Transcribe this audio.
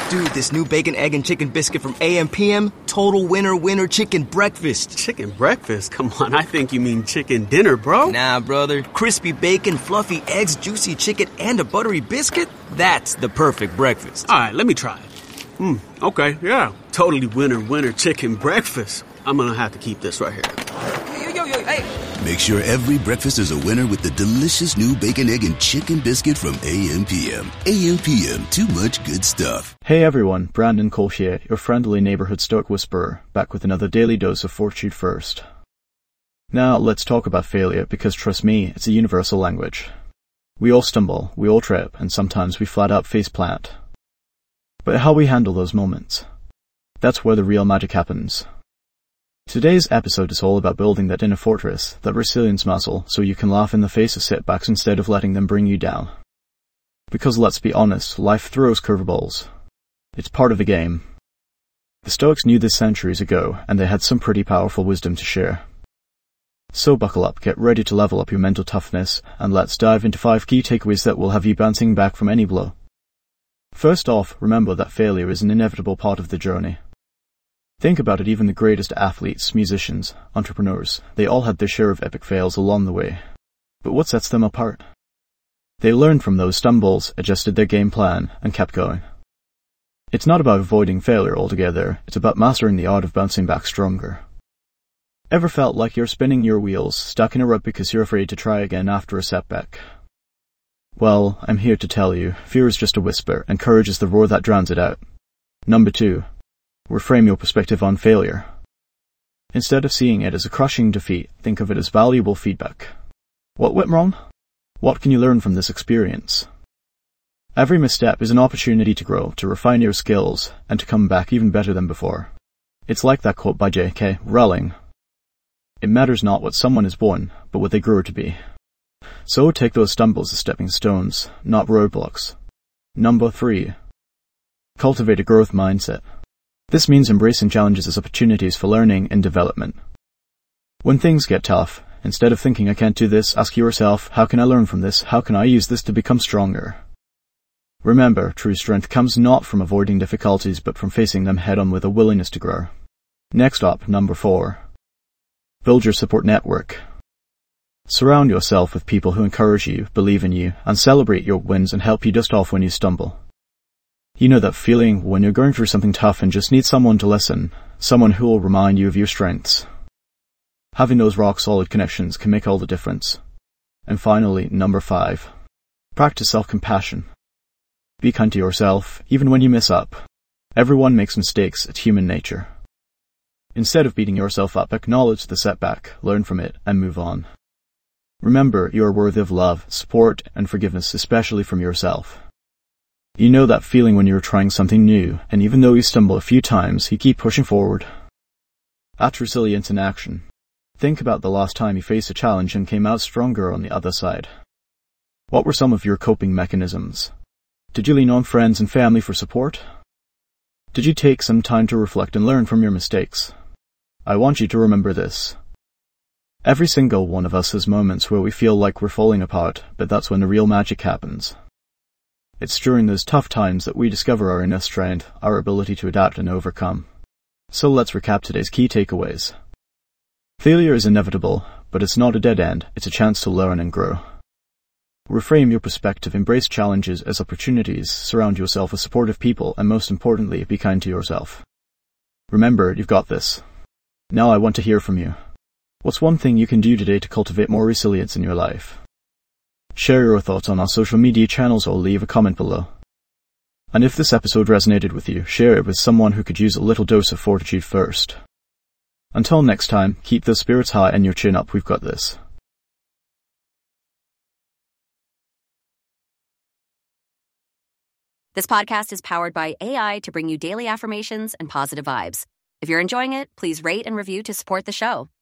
Dude, this new bacon, egg, and chicken biscuit from AM/PM, total winner chicken breakfast. Chicken breakfast? Come on, I think you mean chicken dinner, bro. Nah, brother. Crispy bacon, fluffy eggs, juicy chicken, and a buttery biscuit? That's the perfect breakfast. All right, let me try it. Okay, yeah. Totally winner chicken breakfast. I'm gonna have to keep this right here. Hey. Make sure every breakfast is a winner with the delicious new bacon, egg, and chicken biscuit from AM/PM. AM/PM, too much good stuff. Hey everyone, Brandon Colchier, your friendly neighborhood Stoic whisperer, back with another daily dose of Fortitude First. Now let's talk about failure, because trust me, it's a universal language. We all stumble, we all trip, and sometimes we flat out faceplant. But how we handle those moments, that's where the real magic happens. Today's episode is all about building that inner fortress, that resilience muscle, so you can laugh in the face of setbacks instead of letting them bring you down. Because let's be honest, life throws curveballs. It's part of the game. The Stoics knew this centuries ago, and they had some pretty powerful wisdom to share. So buckle up, get ready to level up your mental toughness, and let's dive into 5 key takeaways that will have you bouncing back from any blow. First off, remember that failure is an inevitable part of the journey. Think about it, even the greatest athletes, musicians, entrepreneurs, they all had their share of epic fails along the way. But what sets them apart? They learned from those stumbles, adjusted their game plan, and kept going. It's not about avoiding failure altogether, it's about mastering the art of bouncing back stronger. Ever felt like you're spinning your wheels, stuck in a rut because you're afraid to try again after a setback? Well, I'm here to tell you, fear is just a whisper, and courage is the roar that drowns it out. Number 2. Reframe your perspective on failure. Instead of seeing it as a crushing defeat, think of it as valuable feedback. What went wrong? What can you learn from this experience? Every misstep is an opportunity to grow, to refine your skills, and to come back even better than before. It's like that quote by J.K. Rowling. It matters not what someone is born, but what they grow to be. So take those stumbles as stepping stones, not roadblocks. Number 3. Cultivate a growth mindset. This means embracing challenges as opportunities for learning and development. When things get tough, instead of thinking I can't do this, ask yourself, how can I learn from this? How can I use this to become stronger? Remember, true strength comes not from avoiding difficulties, but from facing them head-on with a willingness to grow. Next up, number 4. Build your support network. Surround yourself with people who encourage you, believe in you, and celebrate your wins and help you dust off when you stumble. You know that feeling when you're going through something tough and just need someone to listen, someone who will remind you of your strengths. Having those rock-solid connections can make all the difference. And finally, number 5. Practice self-compassion. Be kind to yourself, even when you mess up. Everyone makes mistakes, it's human nature. Instead of beating yourself up, acknowledge the setback, learn from it, and move on. Remember, you are worthy of love, support, and forgiveness, especially from yourself. You know that feeling when you're trying something new, and even though you stumble a few times, you keep pushing forward. That's resilience in action. Think about the last time you faced a challenge and came out stronger on the other side. What were some of your coping mechanisms? Did you lean on friends and family for support? Did you take some time to reflect and learn from your mistakes? I want you to remember this. Every single one of us has moments where we feel like we're falling apart, but that's when the real magic happens. It's during those tough times that we discover our inner strength, our ability to adapt and overcome. So let's recap today's key takeaways. Failure is inevitable, but it's not a dead end, it's a chance to learn and grow. Reframe your perspective, embrace challenges as opportunities, surround yourself with supportive people, and most importantly, be kind to yourself. Remember, you've got this. Now I want to hear from you. What's one thing you can do today to cultivate more resilience in your life? Share your thoughts on our social media channels or leave a comment below. And if this episode resonated with you, share it with someone who could use a little dose of Fortitude First. Until next time, keep those spirits high and your chin up, we've got this. This podcast is powered by AI to bring you daily affirmations and positive vibes. If you're enjoying it, please rate and review to support the show.